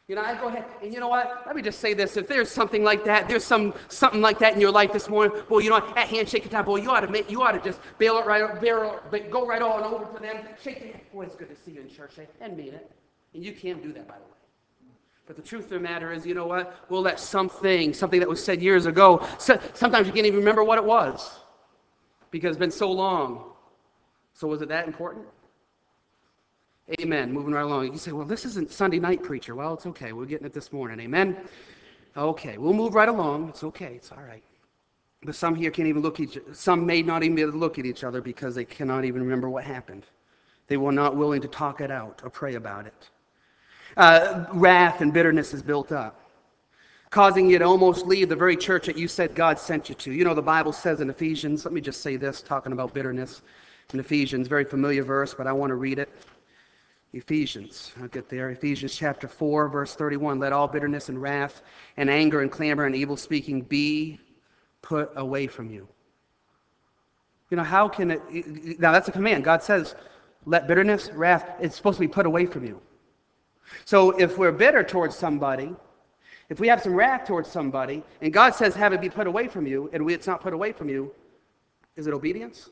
I go ahead, and you know what? Let me just say this. If there's something like that, there's something like that in your life this morning, boy, at handshake time, boy, you ought to just go right on over to them, shake their hand. Boy, it's good to see you in church, and mean it. And you can't do that, by the way. But the truth of the matter is, you know what? We'll let something that was said years ago, sometimes you can't even remember what it was because it's been so long. So was it that important? Amen. Moving right along. You say, well, this isn't Sunday night, preacher. Well, it's okay. We're getting it this morning. Amen. Okay, we'll move right along. It's okay. It's all right. But some here can't even some may not even be able to look at each other because they cannot even remember what happened. They were not willing to talk it out or pray about it. Wrath and bitterness is built up, causing you to almost leave the very church that you said God sent you to. The Bible says in Ephesians, let me just say this, talking about bitterness in Ephesians, very familiar verse, but I want to read it. Ephesians, I'll get there. Ephesians chapter 4, verse 31. Let all bitterness and wrath and anger and clamor and evil speaking be put away from you. How can it... Now, that's a command. God says, let bitterness, wrath, it's supposed to be put away from you. So if we're bitter towards somebody, if we have some wrath towards somebody, and God says have it be put away from you, and it's not put away from you, is it obedience?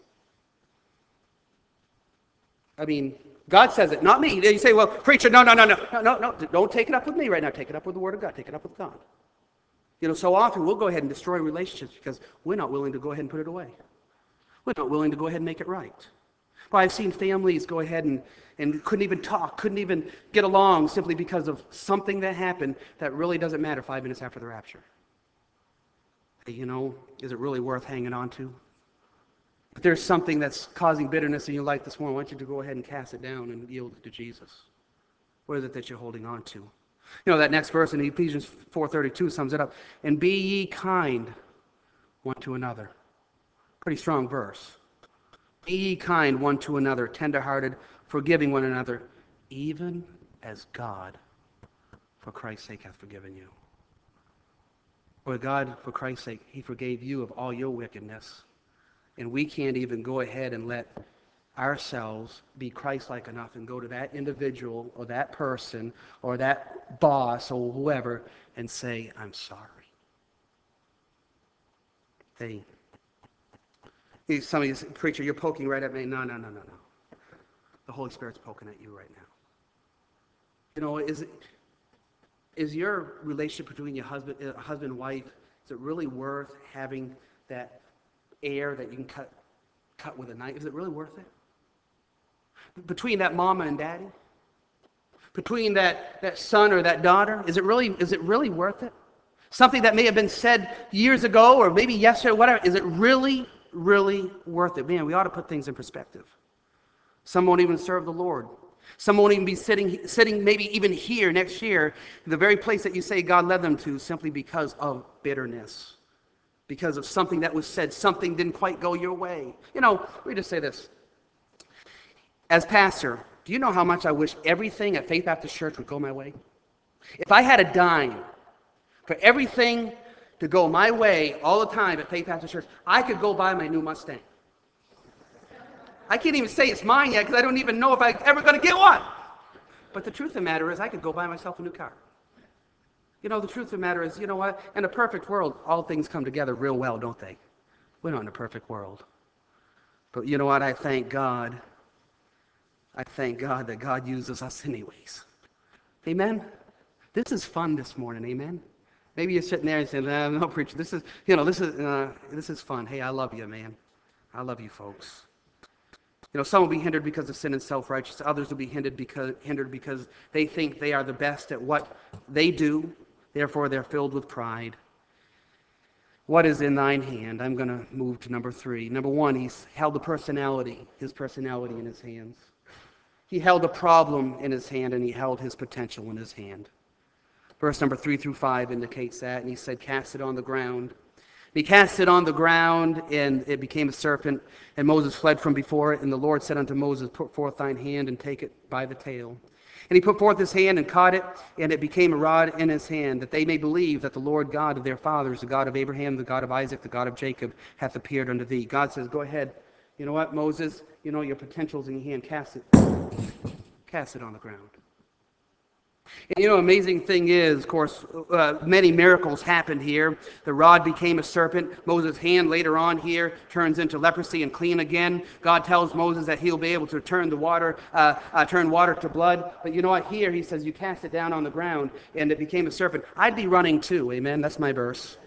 I mean, God says it, not me. You say, well, preacher, no, don't take it up with me right now. Take it up with the Word of God. Take it up with God. So often we'll go ahead and destroy relationships because we're not willing to go ahead and put it away. We're not willing to go ahead and make it right. Well, I've seen families go ahead and couldn't even talk, couldn't even get along simply because of something that happened that really doesn't matter 5 minutes after the rapture. Is it really worth hanging on to? If there's something that's causing bitterness in your life this morning, I want you to go ahead and cast it down and yield it to Jesus. What is it that you're holding on to? That next verse in Ephesians 4:32 sums it up. And be ye kind one to another. Pretty strong verse. Be ye kind one to another, tenderhearted, forgiving one another, even as God, for Christ's sake, hath forgiven you. For God, for Christ's sake, He forgave you of all your wickedness. And we can't even go ahead and let ourselves be Christ-like enough and go to that individual or that person or that boss or whoever and say, I'm sorry. Some of you say, preacher, you're poking right at me. No. The Holy Spirit's poking at you right now. Is your relationship between your husband and wife, is it really worth having that air that you can cut with a knife? Is it really worth it? Between that mama and daddy? Between that son or that daughter? Is it really worth it? Something that may have been said years ago or maybe yesterday, whatever. Is it really worth it? Man, we ought to put things in perspective. Some won't even serve the Lord. Some won't even be sitting maybe even here next year, the very place that you say God led them to, simply because of bitterness. Because of something that was said, something didn't quite go your way. Let me just say this. As pastor, do you know how much I wish everything at Faith Baptist Church would go my way? If I had a dime for everything to go my way all the time at Faith Baptist Church, I could go buy my new Mustang. I can't even say it's mine yet because I don't even know if I'm ever going to get one. But the truth of the matter is I could go buy myself a new car. The truth of the matter is, you know what? In a perfect world, all things come together real well, don't they? We're not in a perfect world. But you know what? I thank God that God uses us anyways. Amen? This is fun this morning, amen? Maybe you're sitting there and saying, no, preacher, this is fun. Hey, I love you, man. I love you folks. Some will be hindered because of sin and self-righteousness. Others will be hindered because they think they are the best at what they do. Therefore, they're filled with pride. What is in thine hand? I'm going to move to number 3. Number 1, he's held his personality in his hands. He held a problem in his hand, and he held his potential in his hand. Verse number 3 through 5 indicates that, and he said, cast it on the ground. He cast it on the ground, and it became a serpent, and Moses fled from before it. And the Lord said unto Moses, put forth thine hand, and take it by the tail. And he put forth his hand, and caught it, and it became a rod in his hand, that they may believe that the Lord God of their fathers, the God of Abraham, the God of Isaac, the God of Jacob, hath appeared unto thee. God says, go ahead. You know what, Moses? Your potential's in your hand. Cast it on the ground. And amazing thing is, of course, many miracles happened here. The rod became a serpent. Moses' hand later on here turns into leprosy and clean again. God tells Moses that he'll be able to turn turn water to blood. But you know what? Here he says, you cast it down on the ground, and it became a serpent. I'd be running too. Amen. That's my verse.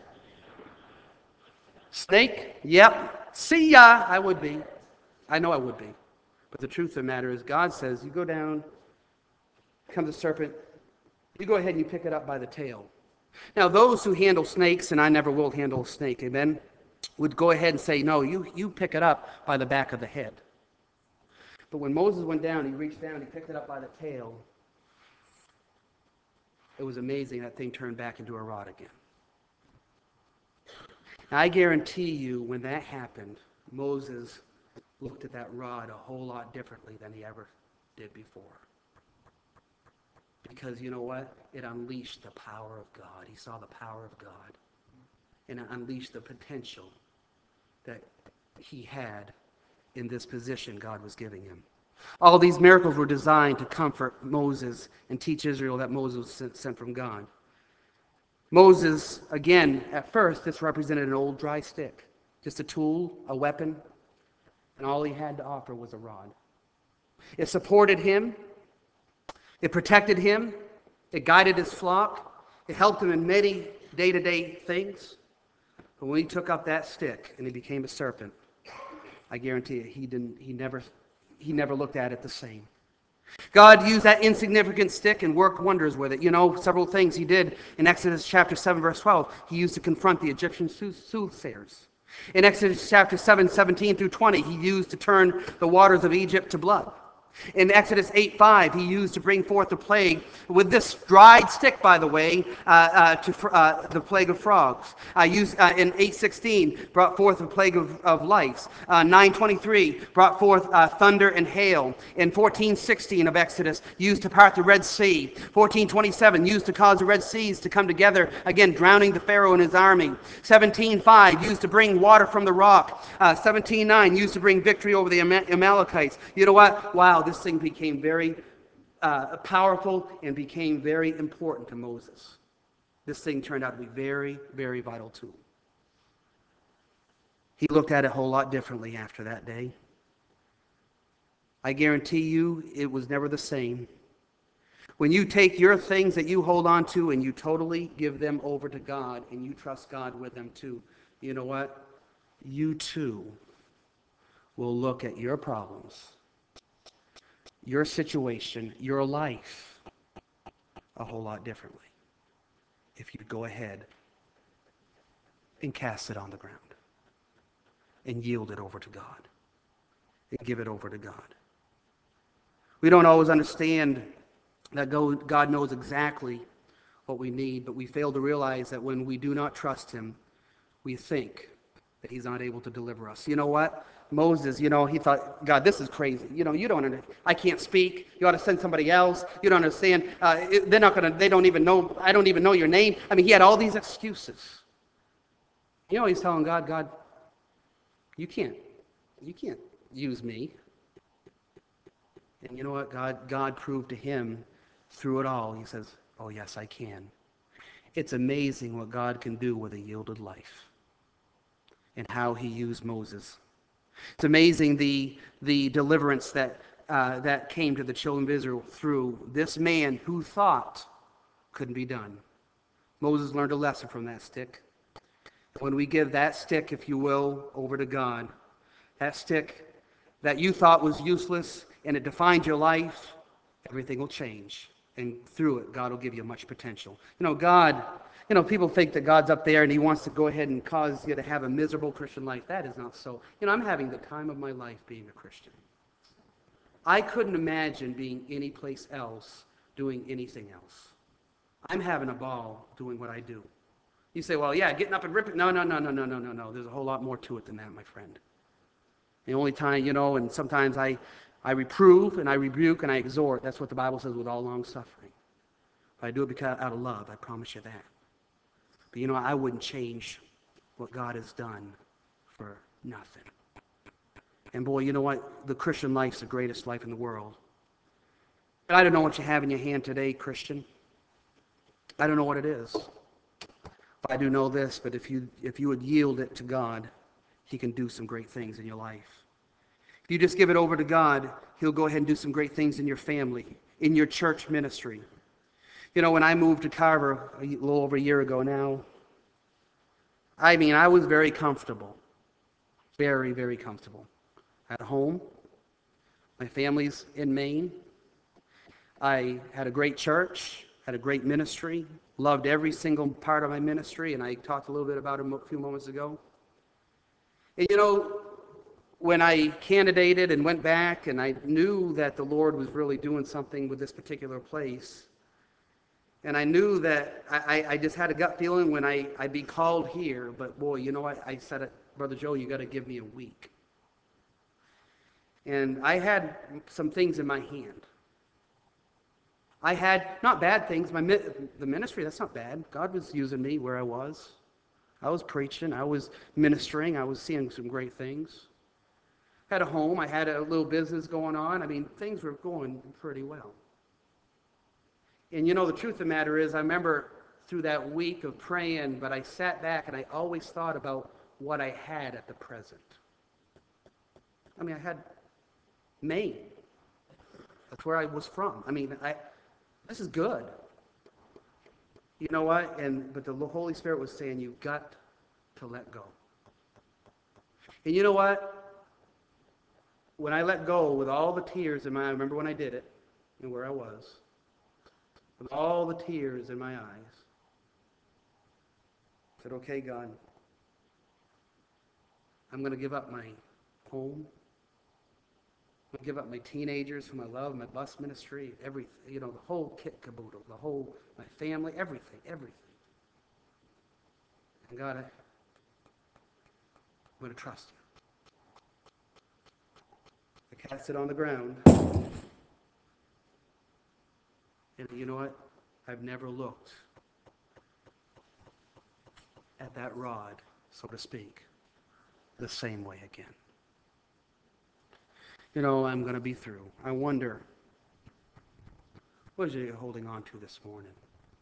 Snake? Yep. See ya. I would be. I know I would be. But the truth of the matter is, God says, you go down, comes a serpent. You go ahead and you pick it up by the tail. Now, those who handle snakes, and I never will handle a snake, amen, would go ahead and say, no, you pick it up by the back of the head. But when Moses went down, he reached down, he picked it up by the tail. It was amazing. That thing turned back into a rod again. Now, I guarantee you, when that happened, Moses looked at that rod a whole lot differently than he ever did before. Because you know what? It unleashed the power of God. He saw the power of God. And it unleashed the potential that he had in this position God was giving him. All these miracles were designed to comfort Moses and teach Israel that Moses was sent from God. Moses, again, at first, this represented an old dry stick. Just a tool, a weapon, and all he had to offer was a rod. It supported him. It protected him. It guided his flock. It helped him in many day-to-day things. But when he took up that stick and he became a serpent, I guarantee you, he never looked at it the same. God used that insignificant stick and worked wonders with it. Several things he did in Exodus chapter 7, verse 12. He used to confront the Egyptian soothsayers. In Exodus chapter 7, 17 through 20, he used to turn the waters of Egypt to blood. In Exodus 8:5, he used to bring forth the plague with this dried stick, by the way, the plague of frogs. In 8:16, brought forth the plague of lice. 9:23, brought forth thunder and hail. In 14:16 of Exodus, used to part the Red Sea. 14:27, used to cause the Red Seas to come together, again drowning the Pharaoh and his army. 17:5, used to bring water from the rock. 17:9, used to bring victory over the Amalekites. You know what? Wow, this thing became very powerful and became very important to Moses. This thing turned out to be very, very vital tool. He looked at it a whole lot differently after that day. I guarantee you it was never the same. When you take your things that you hold on to and you totally give them over to God and you trust God with them too, you know what? You too will look at your problems, your situation, your life a whole lot differently if you go ahead and cast it on the ground and yield it over to God and give it over to God. We don't always understand that God knows exactly what we need, but we fail to realize that when we do not trust him, we think that he's not able to deliver us. You know what? Moses, he thought, God, this is crazy. You don't understand. I can't speak. You ought to send somebody else. You don't understand. They don't even know, I don't even know your name. I mean, he had all these excuses. He's telling God, you can't use me. And you know what? God proved to him through it all. He says, oh, yes, I can. It's amazing what God can do with a yielded life and how he used Moses. It's amazing the deliverance that came to the children of Israel through this man who thought couldn't be done. Moses learned a lesson from that stick. When we give that stick, if you will, over to God, that stick that you thought was useless and it defined your life, everything will change. And through it, God will give you much potential. God, people think that God's up there and he wants to go ahead and cause you to have a miserable Christian life. That is not so. I'm having the time of my life being a Christian. I couldn't imagine being any place else doing anything else. I'm having a ball doing what I do. You say, well, yeah, getting up and ripping. No. There's a whole lot more to it than that, my friend. The only time, and sometimes I reprove and I rebuke and I exhort. That's what the Bible says, with all long suffering. But I do it out of love, I promise you that. But I wouldn't change what God has done for nothing. And boy, you know what? The Christian life's the greatest life in the world. I don't know what you have in your hand today, Christian. I don't know what it is. I do know this, but if you would yield it to God, He can do some great things in your life. If you just give it over to God, He'll go ahead and do some great things in your family, in your church ministry. You know, when I moved to Carver a little over a year ago now, I was very comfortable. Very, very comfortable. At home. My family's in Maine. I had a great church, had a great ministry, loved every single part of my ministry, and I talked a little bit about it a few moments ago. And you know, when I candidated and went back and I knew that the Lord was really doing something with this particular place, and I knew that I just had a gut feeling when I'd be called here, but boy, you know what? I said, Brother Joe, you got to give me a week. And I had some things in my hand. I had, not bad things, the ministry, that's not bad. God was using me where I was. I was preaching, I was ministering, I was seeing some great things. Had a home, I had a little business going on. Things were going pretty well. And you know, the truth of the matter is, I remember through that week of praying, but I sat back and I always thought about what I had at the present. I had Maine. That's where I was from. This is good. You know what? But the Holy Spirit was saying, you've got to let go. And you know what? When I let go with all the tears in my eyes, I remember when I did it and where I was, with all the tears in my eyes, I said, okay, God, I'm going to give up my home. I'm going to give up my teenagers whom I love, my bus ministry, everything, the whole kit caboodle, my family, everything. And God, I'm going to trust you. I cast it on the ground. And you know what? I've never looked at that rod, so to speak, the same way again. I'm going to be through. I wonder, what is it you're holding on to this morning?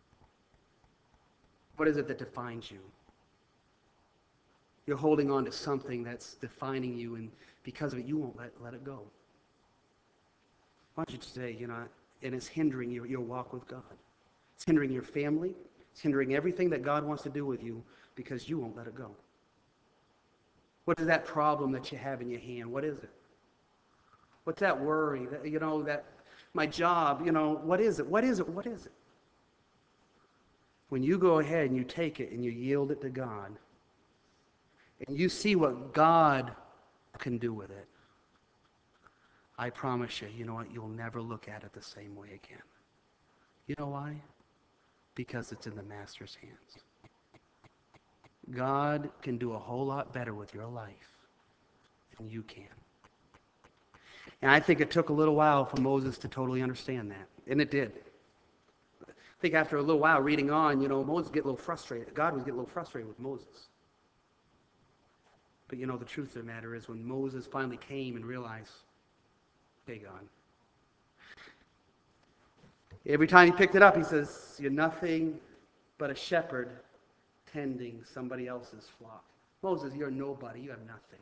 What is it that defines you? You're holding on to something that's defining you, and because of it, you won't let it go. Why don't you say, and it's hindering your walk with God. It's hindering your family. It's hindering everything that God wants to do with you because you won't let it go. What is that problem that you have in your hand? What is it? What's that worry? That my job, what is it? What is it? What is it? When you go ahead and you take it and you yield it to God, and you see what God can do with it, I promise you, you know what? You'll never look at it the same way again. You know why? Because it's in the Master's hands. God can do a whole lot better with your life than you can. And I think it took a little while for Moses to totally understand that. And it did. I think after a little while reading on, Moses get a little frustrated. God was getting a little frustrated with Moses. But the truth of the matter is when Moses finally came and realized, hey, God. Every time he picked it up, he says, you're nothing but a shepherd tending somebody else's flock. Moses, you're nobody. You have nothing.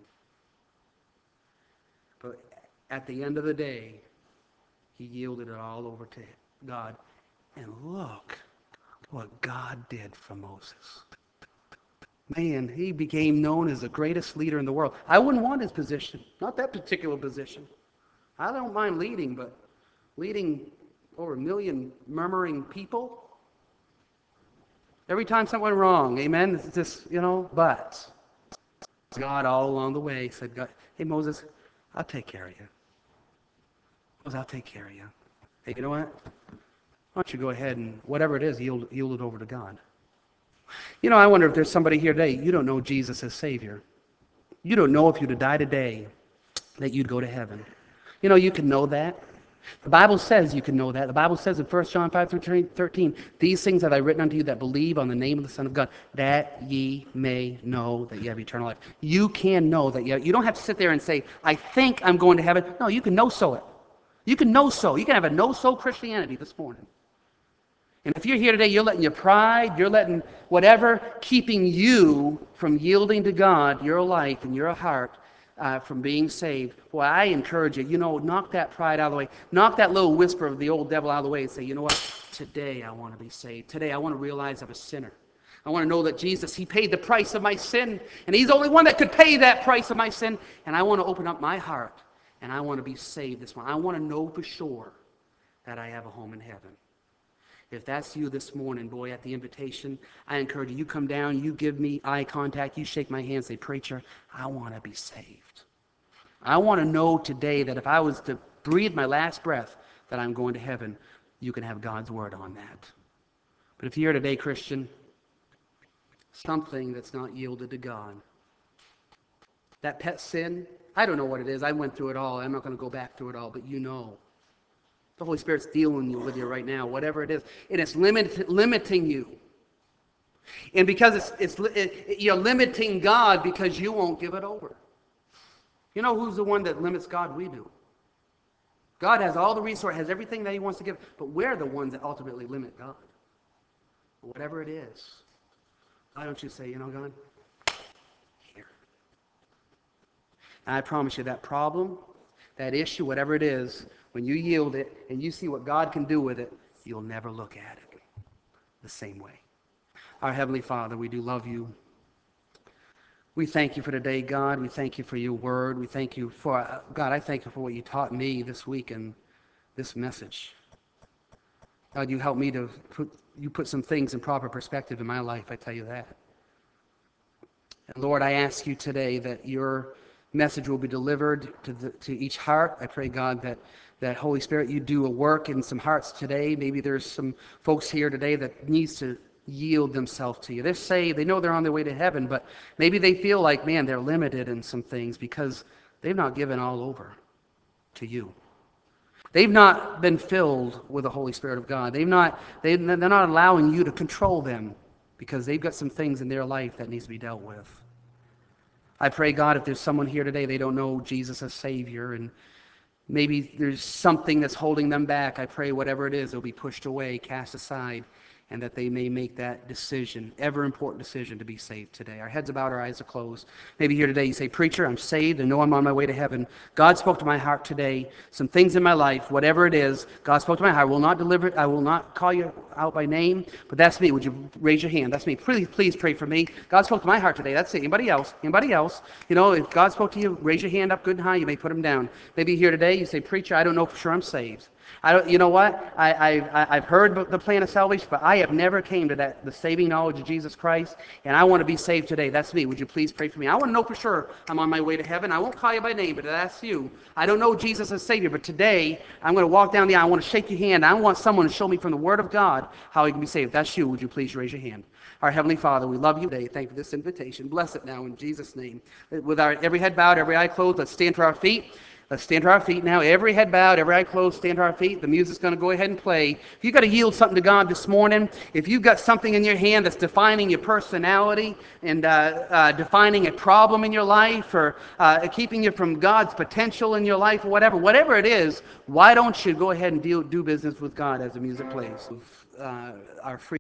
But at the end of the day, he yielded it all over to God. And look what God did for Moses. Man, he became known as the greatest leader in the world. I wouldn't want his position. Not that particular position. I don't mind leading, but leading over 1 million murmuring people? Every time something went wrong, amen? It's just, but God all along the way said, God, hey, Moses, I'll take care of you. Moses, I'll take care of you. Hey, you know what? Why don't you go ahead and, whatever it is, yield it over to God. I wonder if there's somebody here today, you don't know Jesus as Savior. You don't know if you'd have died today that you'd go to heaven. You can know that. The Bible says you can know that. The Bible says in 1 John 5:13, these things have I written unto you that believe on the name of the Son of God, that ye may know that you have eternal life. You can know that you don't have to sit there and say, I think I'm going to heaven. No, you can know so it. You can no-so. You can have a no-so Christianity this morning. And if you're here today, you're letting your pride, you're letting whatever keeping you from yielding to God, your life and your heart, from being saved, boy, I encourage you, knock that pride out of the way. Knock that little whisper of the old devil out of the way and say, you know what? Today I want to be saved. Today I want to realize I'm a sinner. I want to know that Jesus, He paid the price of my sin, and He's the only one that could pay that price of my sin. And I want to open up my heart, and I want to be saved this morning. I want to know for sure that I have a home in heaven. If that's you this morning, boy, at the invitation, I encourage you, you come down, you give me eye contact, you shake my hand, say, preacher, I want to be saved. I want to know today that if I was to breathe my last breath, that I'm going to heaven. You can have God's word on that. But if you're here today, Christian, something that's not yielded to God, that pet sin, I don't know what it is. I went through it all. I'm not going to go back through it all, but you know. The Holy Spirit's dealing with you right now, whatever it is. And it's limiting you. And because you're limiting God because you won't give it over. You know who's the one that limits God? We do. God has all the resources, has everything that He wants to give, but we're the ones that ultimately limit God. Whatever it is. Why don't you say, God, here. And I promise you that problem, that issue, whatever it is, when you yield it and you see what God can do with it, you'll never look at it the same way. Our Heavenly Father, we do love you. We thank you for today, God. We thank you for your word. We thank you for, God, I thank you for what you taught me this week in this message. God, you helped me to put some things in proper perspective in my life, I tell you that. And Lord, I ask you today that your message will be delivered to each heart. I pray, God, that Holy Spirit, you do a work in some hearts today. Maybe there's some folks here today that needs to yield themselves to you. They know they're on their way to heaven, but maybe they feel like, man, they're limited in some things because they've not given all over to you. They've not been filled with the Holy Spirit of God. They're not allowing you to control them because they've got some things in their life that needs to be dealt with. I pray, God, if there's someone here today, they don't know Jesus as Savior, and maybe there's something that's holding them back, I pray whatever it is, it'll be pushed away, cast aside, and that they may make that decision, ever important decision, to be saved today. Our heads are bowed, our eyes are closed. Maybe here today you say, preacher, I'm saved and know I'm on my way to heaven. God spoke to my heart today. Some things in my life, whatever it is, God spoke to my heart. I will not deliver it. I will not call you out by name, but that's me. Would you raise your hand? That's me. Please pray for me. God spoke to my heart today. That's it. Anybody else? Anybody else? If God spoke to you, raise your hand up good and high. You may put them down. Maybe here today you say, preacher, I don't know for sure I'm saved. You know what? I've heard the plan of salvation, but I have never came to the saving knowledge of Jesus Christ, and I want to be saved today. That's me. Would you please pray for me? I want to know for sure I'm on my way to heaven. I won't call you by name, but that's you. I don't know Jesus as Savior, but today I'm going to walk down the aisle. I want to shake your hand. I want someone to show me from the Word of God how he can be saved. If that's you, would you please raise your hand? Our Heavenly Father, we love you today. Thank you for this invitation. Bless it now in Jesus' name. With every head bowed, every eye closed, let's stand to our feet. Let's stand to our feet now. Every head bowed, every eye closed, stand to our feet. The music's going to go ahead and play. If you've got to yield something to God this morning, if you've got something in your hand that's defining your personality and defining a problem in your life or keeping you from God's potential in your life or whatever it is, why don't you go ahead and do business with God as the music plays? Our free